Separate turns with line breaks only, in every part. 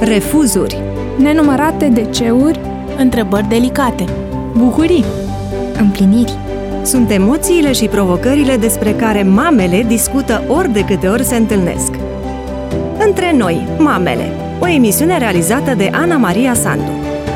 refuzuri,
nenumărate DC-uri,
întrebări delicate,
bucurii,
împliniri.
sunt emoțiile și provocările despre care mamele discută ori de câte ori se întâlnesc. Între noi, mamele, o emisiune realizată de Ana Maria Sandu.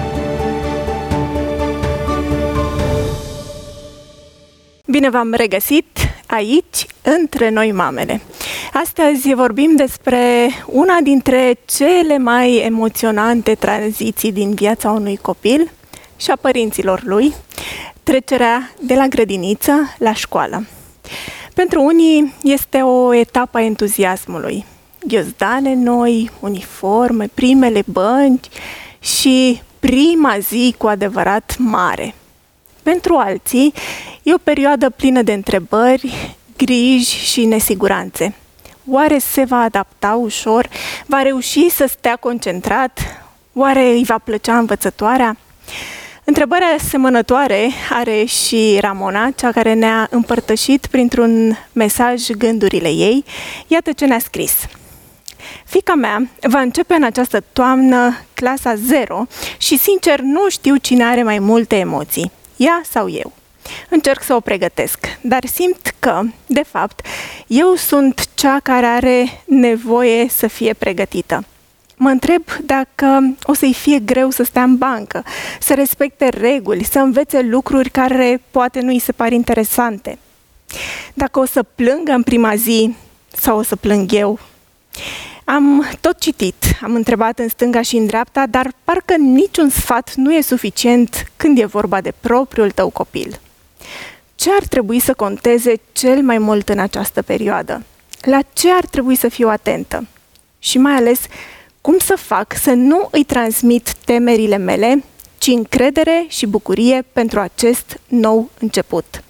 Bine v-am regăsit aici, între noi mamele. Astăzi vorbim despre una dintre cele mai emoționante tranziții din viața unui copil și a părinților lui, trecerea de la grădiniță la școală. Pentru unii este o etapă a entuziasmului. Ghiozdane noi, uniforme, primele bănci și prima zi cu adevărat mare. Pentru alții, e o perioadă plină de întrebări, griji și nesiguranțe. Oare se va adapta ușor? Va reuși să stea concentrat? Oare îi va plăcea învățătoarea? Întrebări asemănătoare are și Ramona, cea care ne-a împărtășit printr-un mesaj gândurile ei. Iată ce ne-a scris. Fiica mea va începe în această toamnă clasa 0 și, sincer, nu știu cine are mai multe emoții, ea sau eu. Încerc să o pregătesc, dar simt că, de fapt, eu sunt cea care are nevoie să fie pregătită. Mă întreb dacă o să-i fie greu să stea în bancă, să respecte reguli, să învețe lucruri care poate nu îi se par interesante. Dacă o să plângă în prima zi sau o să plâng eu. Am tot citit, am întrebat în stânga și în dreapta, dar parcă niciun sfat nu e suficient când e vorba de propriul tău copil. Ce ar trebui să conteze cel mai mult în această perioadă? La ce ar trebui să fiu atentă? Și mai ales, cum să fac să nu îi transmit temerile mele, ci încredere și bucurie pentru acest nou început?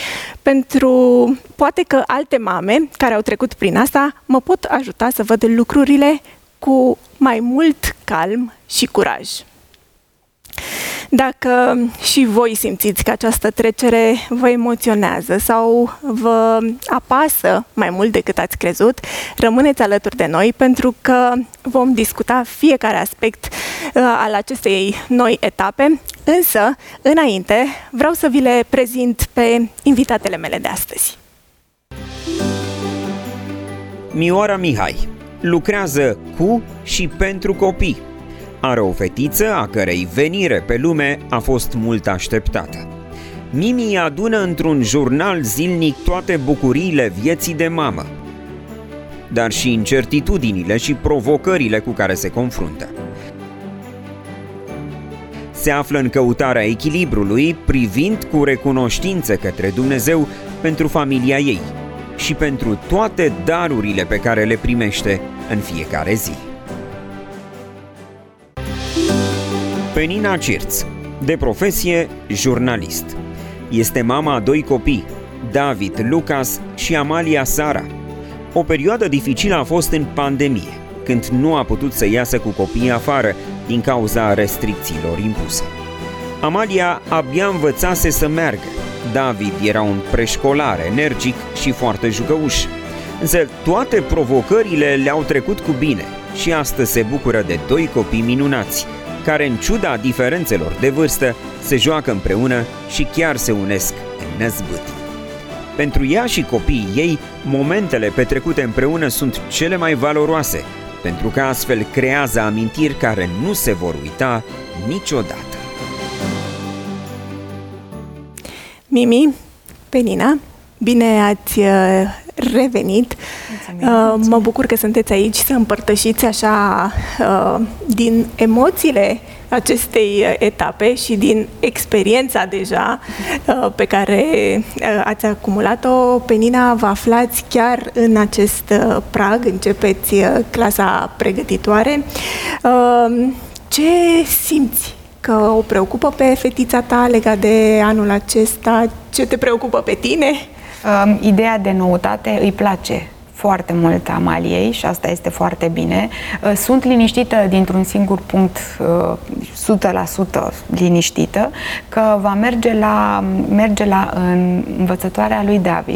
Poate că alte mame care au trecut prin asta mă pot ajuta să văd lucrurile cu mai mult calm și curaj. Dacă și voi simțiți că această trecere vă emoționează sau vă apasă mai mult decât ați crezut, rămâneți alături de noi pentru că vom discuta fiecare aspect al acestei noi etape. Însă, înainte, vreau să vi le prezint pe invitatele mele de astăzi.
Mioara Mihai lucrează cu și pentru copii. Are o fetiță a cărei venire pe lume a fost mult așteptată. Mimi adună într-un jurnal zilnic toate bucuriile vieții de mamă, dar și incertitudinile și provocările cu care se confruntă. Se află în căutarea echilibrului, privind cu recunoștință către Dumnezeu pentru familia ei și pentru toate darurile pe care le primește în fiecare zi. Penina Cirț, de profesie jurnalist. Este mama a 2 copii, David, Lucas și Amalia Sara. O perioadă dificilă a fost în pandemie, când nu a putut să iasă cu copiii afară din cauza restricțiilor impuse. Amalia abia învățase să meargă. David era un preșcolar energic și foarte jucăuș. Însă toate provocările le-au trecut cu bine și astăzi se bucură de 2 copii minunați, care, în ciuda diferențelor de vârstă, se joacă împreună și chiar se unesc în năzbâtii. Pentru ea și copiii ei, momentele petrecute împreună sunt cele mai valoroase, pentru că astfel creează amintiri care nu se vor uita niciodată.
Mimi, Penina, bine ați revenit. Mă bucur că sunteți aici să împărtășiți așa din emoțiile acestei etape și din experiența deja pe care ați acumulat-o. Penina, vă aflați chiar în acest prag, începeți clasa pregătitoare. Ce simți că o preocupă pe fetița ta legat de anul acesta? Ce te preocupă pe tine?
Ideea de noutate îi place foarte mult Amaliei și asta este foarte bine. Sunt liniștită dintr-un singur punct, 100% liniștită, că va merge la învățătoarea lui David,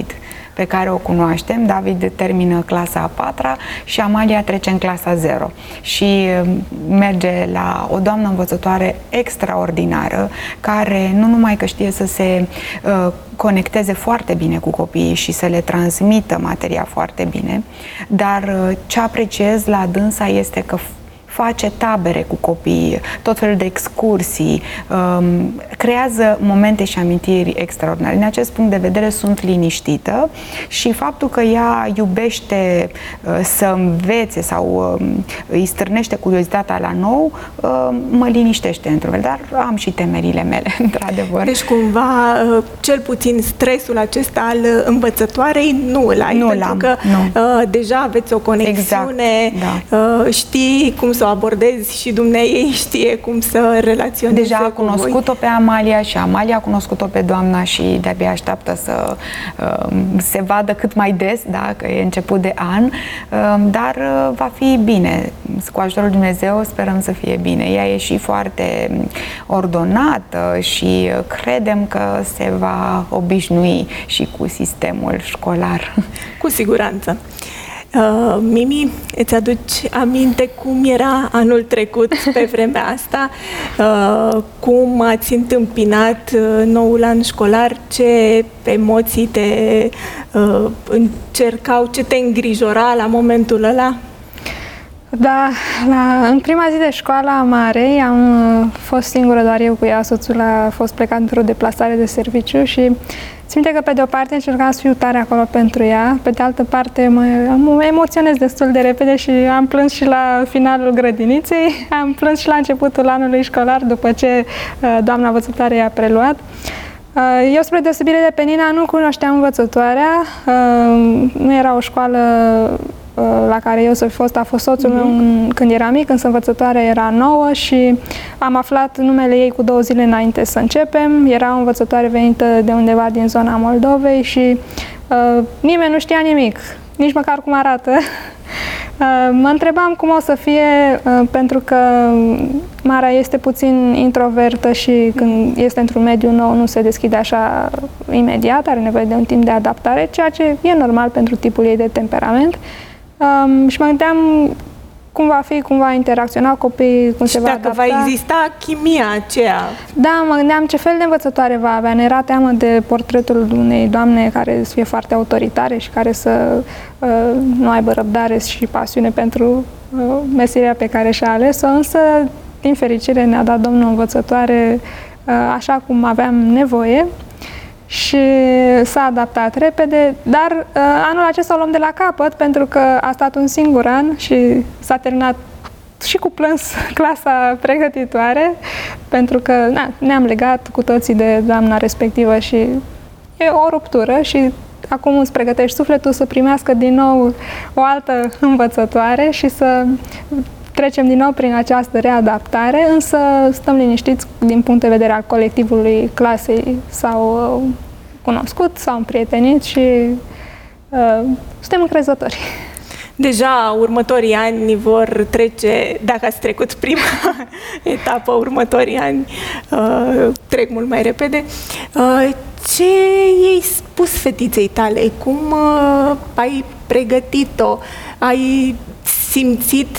pe care o cunoaștem. David termină clasa a 4-a și Amalia trece în clasa 0 și merge la o doamnă învățătoare extraordinară, care nu numai că știe să se conecteze foarte bine cu copiii și să le transmită materia foarte bine, dar ce apreciez la dânsa este că face tabere cu copiii, tot felul de excursii, creează momente și amintiri extraordinare. Din acest punct de vedere sunt liniștită și faptul că ea iubește să învețe sau îi stârnește curiozitatea la nou, mă liniștește într-un fel, dar am și temerile mele, într-adevăr.
Deci cumva, cel puțin stresul acesta al învățătoarei nu îl ai, pentru că deja aveți o conexiune, exact, da. Știi cum să o abordezi și dumneaei știe cum să relaționeze.
Deja a cunoscut-o pe Amalia și Amalia a cunoscut-o pe doamna și de-abia așteaptă să se vadă cât mai des, da, că e început de an, dar va fi bine. Cu ajutorul lui Dumnezeu sperăm să fie bine. Ea e și foarte ordonată și credem că se va obișnui și cu sistemul școlar.
Cu siguranță. Mimi, îți aduci aminte cum era anul trecut pe vremea asta? Cum ați întâmpinat noul an școlar? Ce emoții te încercau? Ce te îngrijora la momentul ăla?
Da, în prima zi de școală a Marei am fost singură, doar eu cu ea. Soțul a fost plecat într-o deplasare de serviciu și țin minte că pe de o parte încercam să fiu tare acolo pentru ea, pe de altă parte mă emoționez destul de repede și am plâns și la finalul grădiniței, am plâns și la începutul anului școlar după ce doamna învățătoare i-a preluat. Eu, spre deosebire de pe Nina, nu cunoșteam învățătoarea, nu era o școală la care eu să fi fost, a fost soțul meu când era mic, însă învățătoarea era nouă și am aflat numele ei cu 2 zile înainte să începem. Era o învățătoare venită de undeva din zona Moldovei și nimeni nu știa nimic, nici măcar cum arată. Mă întrebam cum o să fie, pentru că Mara este puțin introvertă și când este într-un mediu nou nu se deschide așa imediat, are nevoie de un timp de adaptare, ceea ce e normal pentru tipul ei de temperament. Și mă gândeam cum va fi, cum va interacționa copiii, cum se va adapta.
Dacă va exista chimia aceea.
Da, mă gândeam ce fel de învățătoare va avea. Ne era teamă de portretul unei doamne care să fie foarte autoritare și care să nu aibă răbdare și pasiune pentru meseria pe care și-a ales-o, însă, din fericire, ne-a dat Domnul învățătoare așa cum aveam nevoie. Și s-a adaptat repede, dar anul acesta o luăm de la capăt pentru că a stat un singur an și s-a terminat și cu plâns clasa pregătitoare, pentru că ne-am legat cu toții de doamna respectivă și e o ruptură și acum îți pregătești sufletul să primească din nou o altă învățătoare și să trecem din nou prin această readaptare, însă stăm liniștiți din punct de vedere al colectivului clasei. S-au cunoscut, s-au împrietenit și suntem încrezători.
Deja următorii ani vor trece, dacă ați trecut prima etapă, următorii ani trec mult mai repede. Ce i-ai spus fetiței tale? Cum ai pregătit-o? Ai simțit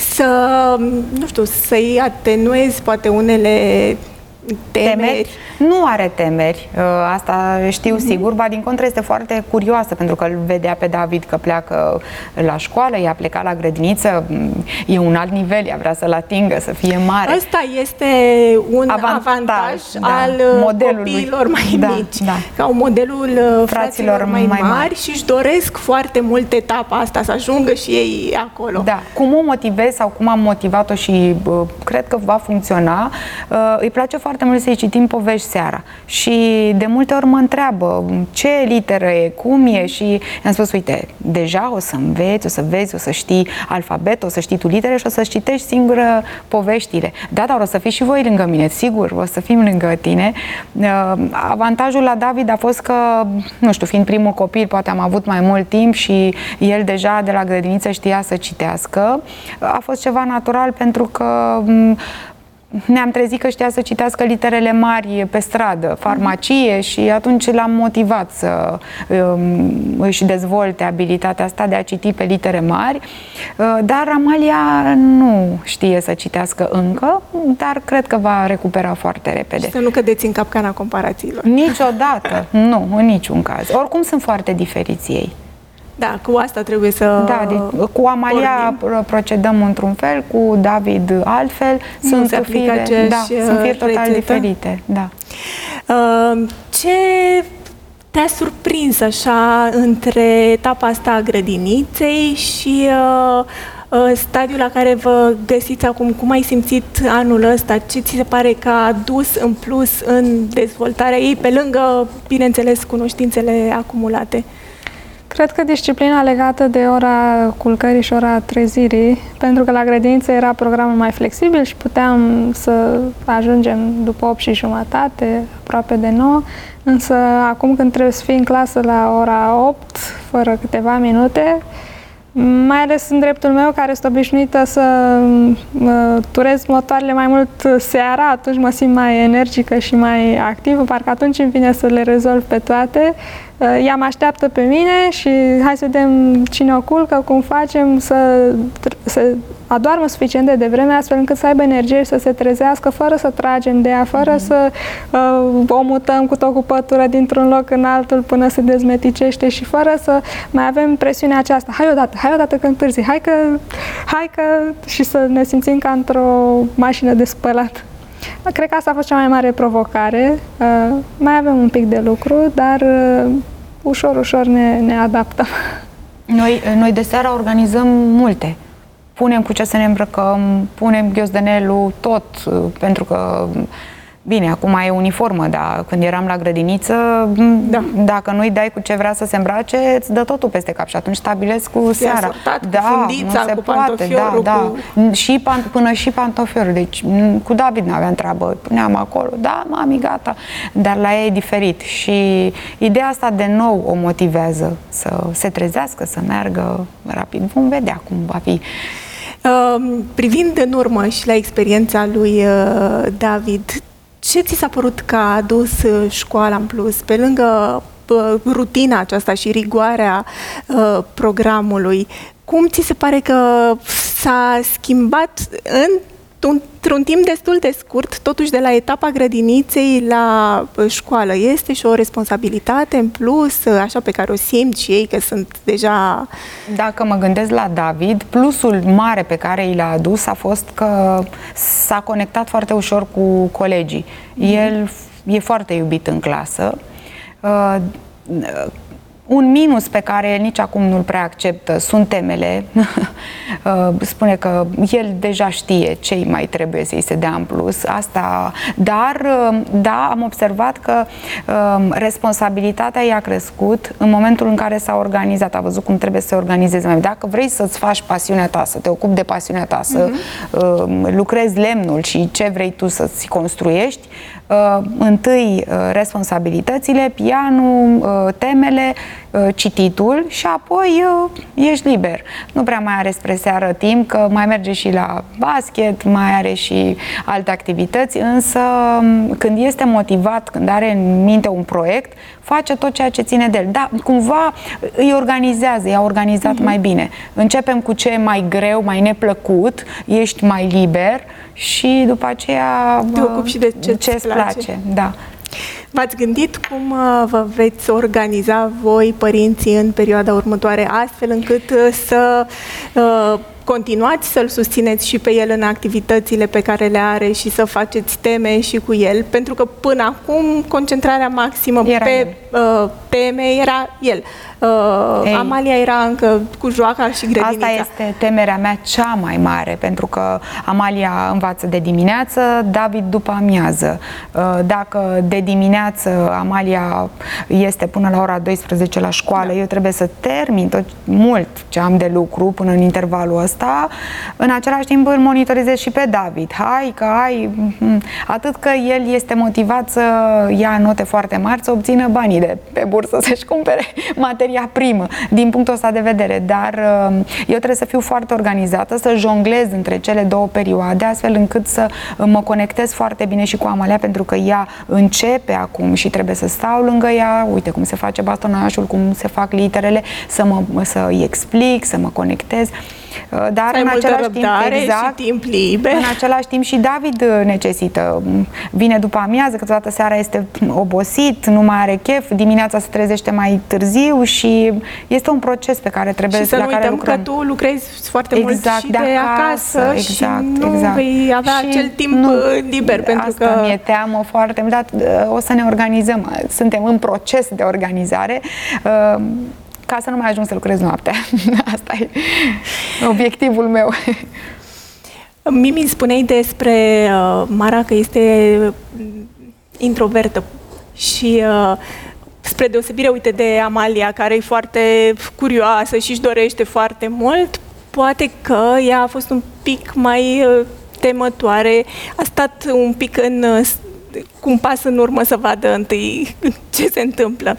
să-i atenuezi poate unele temeri?
Nu are temeri, asta știu sigur, ba din contră este foarte curioasă pentru că îl vedea pe David că pleacă la școală, ea pleca la grădiniță, e un alt nivel, ea vrea să-l atingă, să fie mare.
Asta este un avantaj al copiilor mai mici, că au modelul fraților mai mari și își doresc foarte mult etapa asta, să ajungă și ei acolo.
Da, cum o motivez sau cum am motivat-o și cred că va funcționa, îi place foarte mult să-i citim povești seara și de multe ori mă întreabă ce literă e, cum e și i-am spus, uite, deja o să înveți, o să vezi, o să știi alfabet, o să știi tu litere și o să citești singură poveștile. Da, dar o să fiți și voi lângă mine, sigur, o să fim lângă tine. Avantajul la David a fost că, nu știu, fiind primul copil, poate am avut mai mult timp și el deja de la grădiniță știa să citească. A fost ceva natural pentru că ne-am trezit că știa să citească literele mari pe stradă, farmacie, și atunci l-am motivat să își dezvolte abilitatea asta de a citi pe litere mari, dar Amalia nu știe să citească încă, dar cred că va recupera foarte repede.
Și să nu cădeți în capcana comparațiilor.
Niciodată, nu, în niciun caz. Oricum sunt foarte diferiți ei.
Da, cu asta trebuie să
cu Amalia procedăm într-un fel, cu David altfel. Sunt firi total diferite. Da.
Ce te-a surprins așa între etapa asta a grădiniței și stadiul la care vă găsiți acum? Cum ai simțit anul ăsta? Ce ți se pare că a adus în plus în dezvoltarea ei, pe lângă, bineînțeles, cunoștințele acumulate?
Cred că disciplina legată de ora culcării și ora trezirii, pentru că la grădiniță era programul mai flexibil și puteam să ajungem după 8:30, aproape de 9, însă acum când trebuie să fii în clasă la ora 8, fără câteva minute, mai ales în dreptul meu, care sunt obișnuită să turez motoarele mai mult seara, atunci mă simt mai energică și mai activă, parcă atunci îmi vine să le rezolv pe toate. Ea mă așteaptă pe mine și hai să vedem cine o culcă, cum facem să adoarmă suficient de devreme, astfel încât să aibă energie și să se trezească fără să tragem de ea, fără să o mutăm cu tot cu pătură dintr-un loc în altul până se dezmeticește și fără să mai avem presiunea aceasta. Hai odată că întârzi, hai că și să ne simțim ca într-o mașină de spălat. Cred că asta a fost cea mai mare provocare. Mai avem un pic de lucru, dar ușor ne adaptăm.
Noi de seară organizăm multe. Punem cu ce să ne îmbrăcăm, punem ghiozdanelul, tot, pentru că, bine, acum e uniformă, dar când eram la grădiniță, dacă nu-i dai cu ce vrea să se îmbrace, îți dă totul peste cap și atunci stabilesc cu seara.
Cu fundița,
nu se
cu
poate, până și pantofiorul. Deci cu David nu aveam treabă, puneam acolo, mami, gata. Dar la ea e diferit și ideea asta de nou o motivează să se trezească, să meargă rapid. Vom vedea cum va fi.
Privind în urmă și la experiența lui David, ce ți s-a părut că a adus școala în plus, pe lângă rutina aceasta și rigoarea programului? Cum ți se pare că s-a schimbat într-un timp destul de scurt, totuși de la etapa grădiniței la școală? Este și o responsabilitate în plus, așa, pe care o simt și ei, că sunt deja...
Dacă mă gândesc la David, plusul mare pe care i l-a adus a fost că s-a conectat foarte ușor cu colegii. El e foarte iubit în clasă. Un minus pe care el nici acum nu-l prea acceptă sunt temele. Spune că el deja știe ce mai trebuie să-i se dea în plus. Asta, dar, da, am observat că responsabilitatea i-a crescut în momentul în care s-a organizat. A văzut cum trebuie să se organizeze. Dacă vrei să-ți faci pasiunea ta, să te ocupi de pasiunea ta, să lucrezi lemnul și ce vrei tu să-ți construiești, întâi responsabilitățile, pianul, temele, cititul și apoi ești liber. Nu prea mai are spre seară timp, că mai merge și la basket, mai are și alte activități, însă când este motivat, când are în minte un proiect, face tot ceea ce ține de el. Da, cumva îi organizează, i-a organizat mai bine. Începem cu ce e mai greu, mai neplăcut, ești mai liber și după aceea
te ocupi și de ce-ți place.
Da.
V-ați gândit cum vă veți organiza voi, părinții, în perioada următoare, astfel încât să continuați să-l susțineți și pe el în activitățile pe care le are și să faceți teme și cu el? Pentru că până acum concentrarea maximă pe teme era el. Amalia era încă cu joaca și grădinița.
Asta este temerea mea cea mai mare, pentru că Amalia învață de dimineață, David după amiază. Dacă de dimineață Amalia este până la ora 12 la școală, eu trebuie să termin tot mult ce am de lucru până în intervalul ăsta. În același timp îl monitorizez și pe David. Atât că el este motivat să ia note foarte mari, să obțină banii de pe bursă, să-și cumpere materii categoria primă din punctul ăsta de vedere, dar eu trebuie să fiu foarte organizată, să jonglez între cele două perioade, astfel încât să mă conectez foarte bine și cu Amalia, pentru că ea începe acum și trebuie să stau lângă ea, uite cum se face bastonașul, cum se fac literele, să-i explic, să mă conectez. Dar în același timp, exact,
și timp liber.
În același timp și David necesită. Vine după amiază, câteodată seara este obosit, nu mai are chef, dimineața se trezește mai târziu și este un proces pe care trebuie
și să
la
nu
care
uităm
lucrăm.
că tu lucrezi foarte mult și de acasă
exact,
și nu vei avea
și
acel timp liber, pentru
asta
că
mi-e teamă foarte mult, dar o să ne organizăm. Suntem în proces de organizare. Ca să nu mai ajung să lucrez noaptea. Asta e obiectivul meu.
Mimi, spuneai despre Mara că este introvertă și spre deosebire, uite, de Amalia, care e foarte curioasă și își dorește foarte mult, poate că ea a fost un pic mai temătoare, a stat un pic cu un pas în urmă să vadă întâi ce se întâmplă.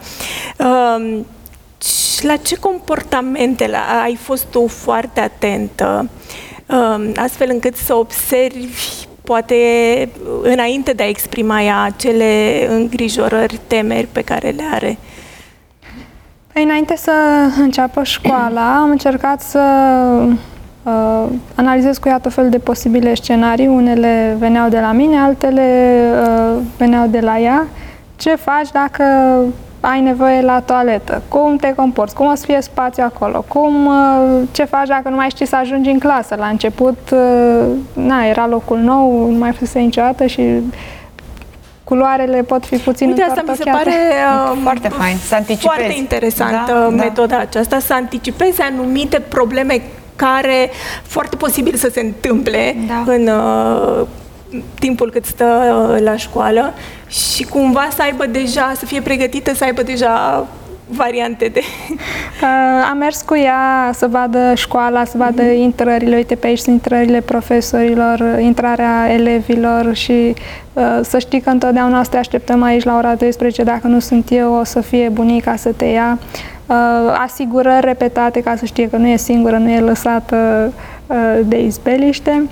La ce comportamente ai fost tu foarte atentă, astfel încât să observi, poate înainte de a exprima ea acele îngrijorări, temeri pe care le are?
Păi, înainte să înceapă școala, am încercat să analizez cu ea tot felul de posibile scenarii. Unele veneau de la mine, altele veneau de la ea. Ce faci dacă ai nevoie la toaletă? Cum te comporți? Cum o să fie spațiu acolo? Ce faci dacă nu mai știi să ajungi în clasă? La început, era locul nou, nu mai fusese niciodată și culoarele pot fi puțin
întortocheate. Uite, asta mi se pare
foarte fain, să anticipezi.
Foarte interesantă metoda aceasta, să anticipezi anumite probleme care foarte posibil să se întâmple în timpul cât stă la școală și cumva să aibă deja, să fie pregătită, să aibă deja variante de...
Am mers cu ea să vadă școala, să vadă intrările, uite pe aici sunt intrările profesorilor, intrarea elevilor și să știi că întotdeauna o să te așteptăm aici la ora 12, dacă nu sunt eu, o să fie bunica să te ia. Asigurări repetate ca să știe că nu e singură, nu e lăsată de izbeliște.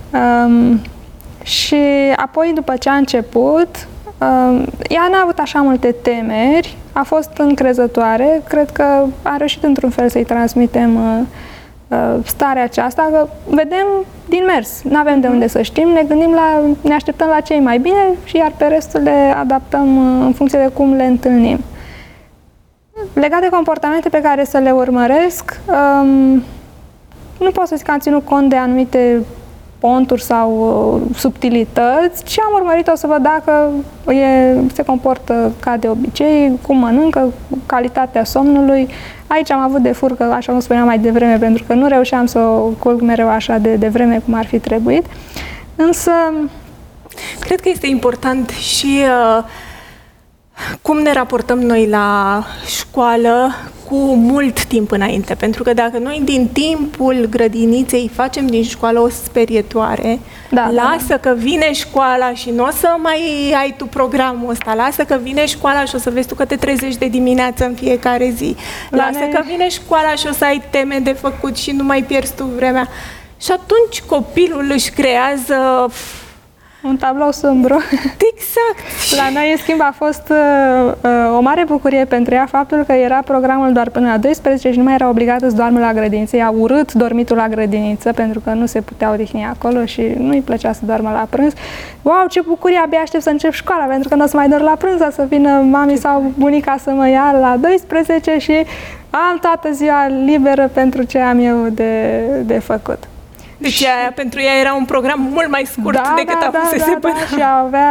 Și apoi, după ce a început, ea n-a avut așa multe temeri, a fost încrezătoare, cred că a reușit într-un fel să-i transmitem starea aceasta, că vedem din mers, nu avem de unde să știm, ne așteptăm la cei mai bine și iar pe restul le adaptăm în funcție de cum le întâlnim. Legat de comportamente pe care să le urmăresc, nu pot să zic că am ținut cont de anumite ponturi sau subtilități, ci am urmărit-o să văd dacă se comportă ca de obicei, cum mănâncă, calitatea somnului. Aici am avut de furcă, așa cum spuneam mai devreme, pentru că nu reușeam să o culc mereu așa de devreme cum ar fi trebuit. Însă,
cred că este important și cum ne raportăm noi la școală cu mult timp înainte. Pentru că dacă noi din timpul grădiniței facem din școală o sperietoare, lasă că vine școala și nu o să mai ai tu programul ăsta, lasă că vine școala și o să vezi tu că te trezești de dimineață în fiecare zi, lasă că vine școala și o să ai teme de făcut și nu mai pierzi tu vremea. Și atunci copilul își creează
un tablou sumbru.
Exact.
La noi, în schimb, a fost o mare bucurie pentru ea faptul că era programul doar până la 12 și nu mai era obligată să doarmă la grădiniță. Ea a urât dormitul la grădiniță pentru că nu se putea odihni acolo și nu îi plăcea să doarmă la prânz. Wow, ce bucurie, abia aștept să încep școala, pentru că nu o să mai dorm la prânz, să vină mami sau bunica să mă ia la 12 și am toată ziua liberă pentru ce am eu de făcut.
Deci pentru ea era un program mult mai scurt decât avusese până.
Și avea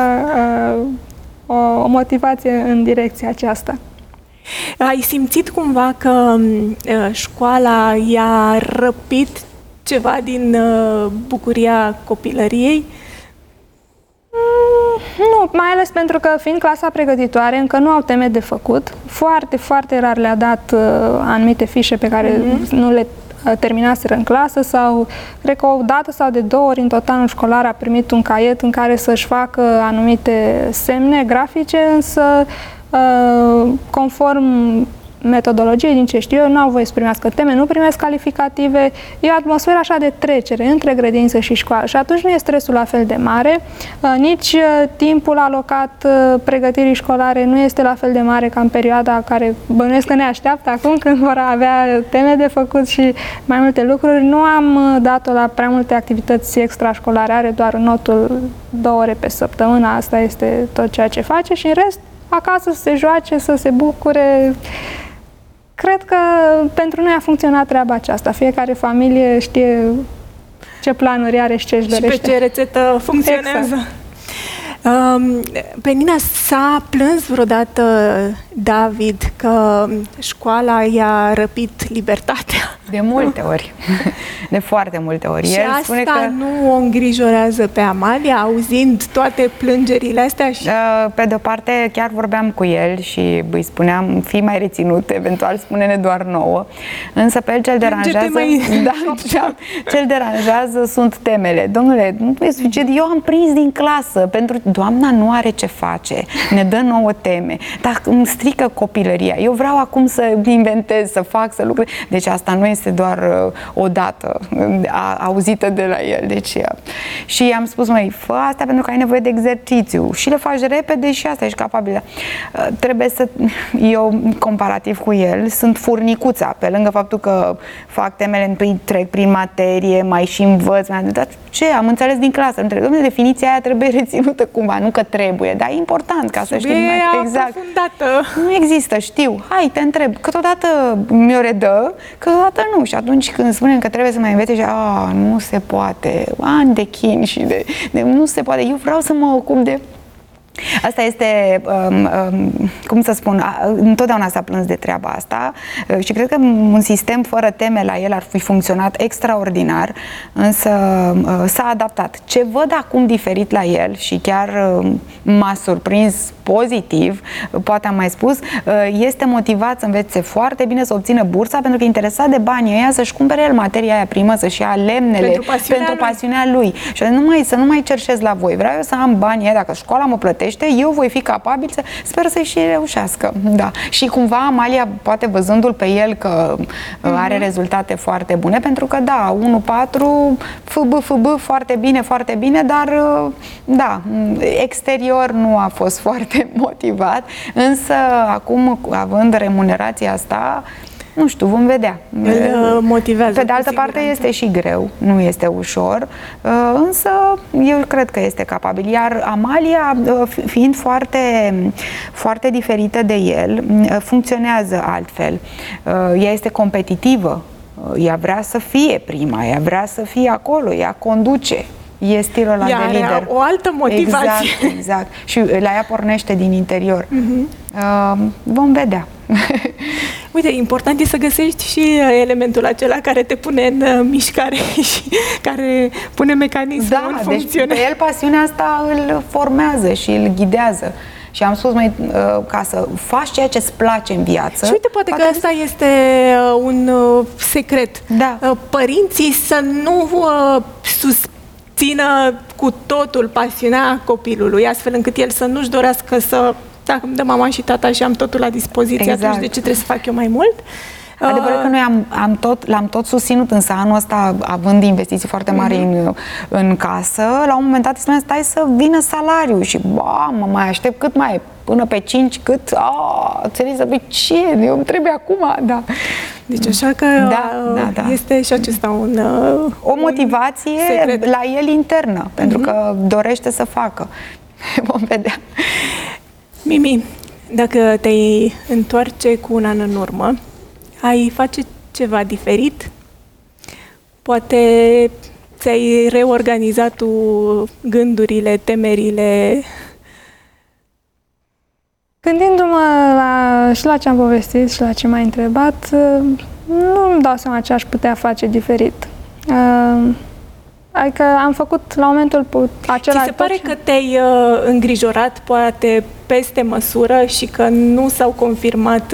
o motivație în direcția aceasta.
Ai simțit cumva că școala i-a răpit ceva din bucuria copilăriei?
Nu, mai ales pentru că, fiind clasa pregătitoare, încă nu au teme de făcut. Foarte, foarte rar le-a dat anumite fișe pe care nu le terminaseră în clasă sau, cred că o dată sau de 2 ori în total școlar a primit un caiet în care să-și facă anumite semne grafice, însă conform metodologie, din ce știu eu, nu au voie să primească teme, nu primesc calificative, e o atmosferă așa de trecere între grădiniță și școală și atunci nu e stresul la fel de mare, nici timpul alocat pregătirii școlare nu este la fel de mare ca în perioada care bănuiesc că ne așteaptă acum, când vor avea teme de făcut și mai multe lucruri. Nu am dat-o la prea multe activități extrașcolare, are doar notul 2 ore pe săptămână, asta este tot ceea ce face și în rest acasă să se joace, să se bucure. Cred că pentru noi a funcționat treaba aceasta. Fiecare familie știe ce planuri are și ce își dorește.
Și pe ce rețetă funcționează.
Exact.
Pe Nina, s-a plâns vreodată David că școala i-a răpit libertatea?
De multe ori. De foarte multe ori.
Și
El
asta
spune că
nu o îngrijorează pe Amalia, auzind toate plângerile astea? Și...
Pe de-o parte, chiar vorbeam cu el și îi spuneam, fii mai reținut, eventual spune-ne doar nouă. Însă pe el ce-l deranjează... Ce-l deranjează sunt temele. Domnule, nu e suficient. Eu am prins din clasă, pentru doamna nu are ce face, ne dă nouă teme, dar îmi strică copilăria. Eu vreau acum să inventez, să fac, să lucrez. Deci asta nu este doar o dată auzită de la el. Deci, și am spus, măi, fă asta pentru că ai nevoie de exercițiu și le faci repede și asta ești capabilă. Trebuie să... Eu, comparativ cu el, sunt furnicuța, pe lângă faptul că fac temele, întâi trec prin materie, mai și învăț, dar ce? Am înțeles din clasă. Dom'le, definiția aia trebuie reținută cumva, nu că trebuie, dar e important ca să știi mai exact. Nu există, știu. Hai, te întreb. Câteodată mi-o redă, câteodată nu. Și atunci când spunem că trebuie să mai învețe, și nu se poate. Ani de chin și de nu se poate. Eu vreau să mă ocup de... Asta este, cum să spun, întotdeauna s-a plâns de treaba asta și cred că un sistem fără teme la el ar fi funcționat extraordinar, însă s-a adaptat. Ce văd acum diferit la el și chiar m-a surprins pozitiv, poate am mai spus, este motivat să învețe foarte bine, să obțină bursa, pentru că e interesat de banii ăia, să-și cumpere el materia aia primă, să-și ia lemnele pentru pasiunea lui. Și să nu mai cerșesc la voi. Vreau eu să am banii ăia, dacă școala mă plătește, eu voi fi capabil să... Sper să-i și reușească. Da. Și cumva Amalia, poate văzându-l pe el că are rezultate foarte bune, pentru că da, 1-4, FB, foarte bine, dar da, exterior nu a fost foarte motivat, însă acum, având remunerația asta, nu știu, vom vedea.
Îl motivează.
Pe de altă parte este și greu, nu este ușor, însă eu cred că este capabil. Iar Amalia, fiind foarte, foarte diferită de el, funcționează altfel. Ea este competitivă, ea vrea să fie prima, ea vrea să fie acolo, ea conduce. E stilul ăla de lider.
O altă motivație.
Exact. Și la ea pornește din interior. Vom vedea.
Uite, important e să găsești și elementul acela care te pune în mișcare și care pune mecanismul în funcțiune.
Deci pe el pasiunea asta îl formează și îl ghidează. Și am spus, ca să faci ceea ce îți place în viață...
Și uite, poate că asta este un secret.
Da.
Părinții să nu susțină cu totul pasiunea copilului, astfel încât el să nu-și dorească să... Dacă îmi dă mama și tata și am totul la dispoziție, atunci de ce trebuie să fac eu mai mult?
Adevărul că noi l-am tot susținut, însă anul ăsta, având investiții foarte mari în casă, la un moment dat îi spuneam, stai să vină salariul și mă mai aștept cât mai până pe 5, cât? Înțelegi, ce? Eu îmi trebuie acum, da.
Deci așa că este și acesta
o motivație secret la el internă, pentru că dorește să facă. Vom vedea.
Mimi, dacă te-ai întoarce cu un an în urmă, ai face ceva diferit? Poate ți-ai reorganizat tu gândurile, temerile?
Gândindu-mă și la ce am povestit și la ce m-ai întrebat, nu îmi dau seama ce aș putea face diferit. Adică am făcut la momentul acela...
Ți se pare că te-ai îngrijorat poate peste măsură și că nu s-au confirmat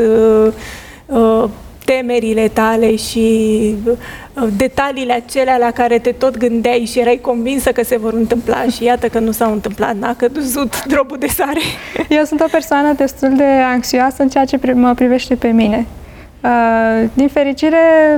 temerile tale și detaliile acelea la care te tot gândeai și erai convinsă că se vor întâmpla și iată că nu s-au întâmplat, n-a căzut drobul de sare?
Eu sunt o persoană destul de anxioasă în ceea ce mă privește pe mine. Din fericire,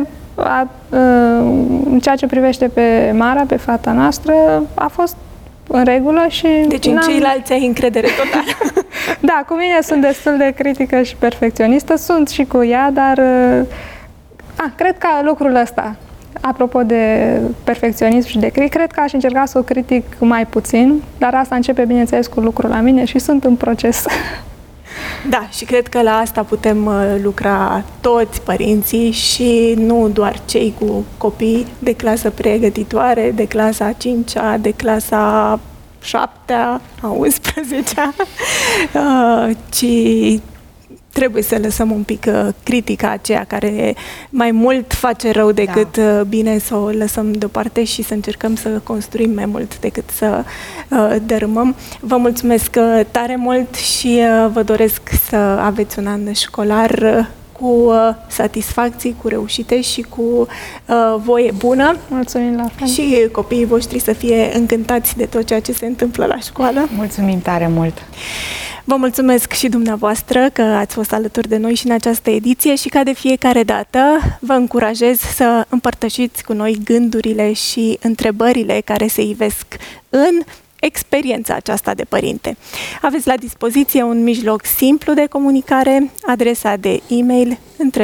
în ceea ce privește pe Mara, pe fata noastră, a fost în regulă și...
Deci în ceilalți ai încredere totală.
Da, cu mine sunt destul de critică și perfecționistă, sunt și cu ea, dar cred că lucrul ăsta, apropo de perfecționism și de cred că aș încerca să o critic mai puțin, dar asta începe, bineînțeles, cu lucrul la mine și sunt în proces.
Da, și cred că la asta putem lucra toți părinții și nu doar cei cu copii de clasă pregătitoare, de clasa 5-a, de clasa 7-a, a 11-a, ci trebuie să lăsăm un pic critica aceea care mai mult face rău decât bine, să o lăsăm deoparte și să încercăm să construim mai mult decât să dărâmăm. Vă mulțumesc tare mult și vă doresc să aveți un an școlar cu satisfacții, cu reușite și cu voie bună.
Mulțumim la fel.
Și copiii voștri să fie încântați de tot ceea ce se întâmplă la școală.
Mulțumim tare mult!
Vă mulțumesc și dumneavoastră că ați fost alături de noi și în această ediție și ca de fiecare dată vă încurajez să împărtășiți cu noi gândurile și întrebările care se ivesc în experiența aceasta de părinte. Aveți la dispoziție un mijloc simplu de comunicare, adresa de e-mail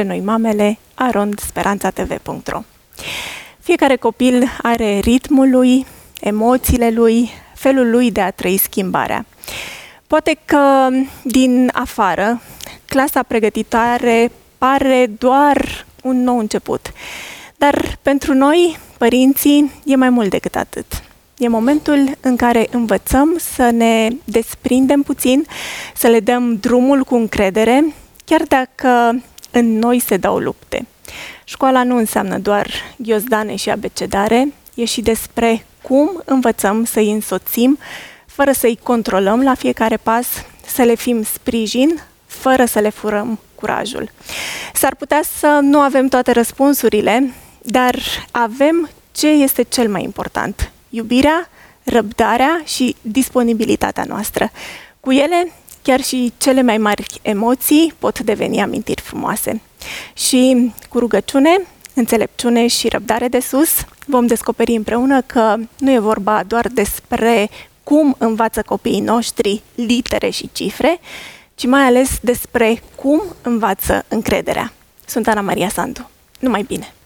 întrenoimamele@speranțatv.ro. Fiecare copil are ritmul lui, emoțiile lui, felul lui de a trăi schimbarea. Poate că din afară, clasa pregătitoare pare doar un nou început. Dar pentru noi, părinții, e mai mult decât atât. E momentul în care învățăm să ne desprindem puțin, să le dăm drumul cu încredere, chiar dacă în noi se dau lupte. Școala nu înseamnă doar ghiozdane și abecedare, e și despre cum învățăm să-i însoțim, fără să-i controlăm la fiecare pas, să le fim sprijin, fără să le furăm curajul. S-ar putea să nu avem toate răspunsurile, dar avem ce este cel mai important: iubirea, răbdarea și disponibilitatea noastră. Cu ele, chiar și cele mai mari emoții pot deveni amintiri frumoase. Și cu rugăciune, înțelepciune și răbdare de sus, vom descoperi împreună că nu e vorba doar despre cum învață copiii noștri litere și cifre, ci mai ales despre cum învață încrederea. Sunt Ana Maria Sandu. Numai bine!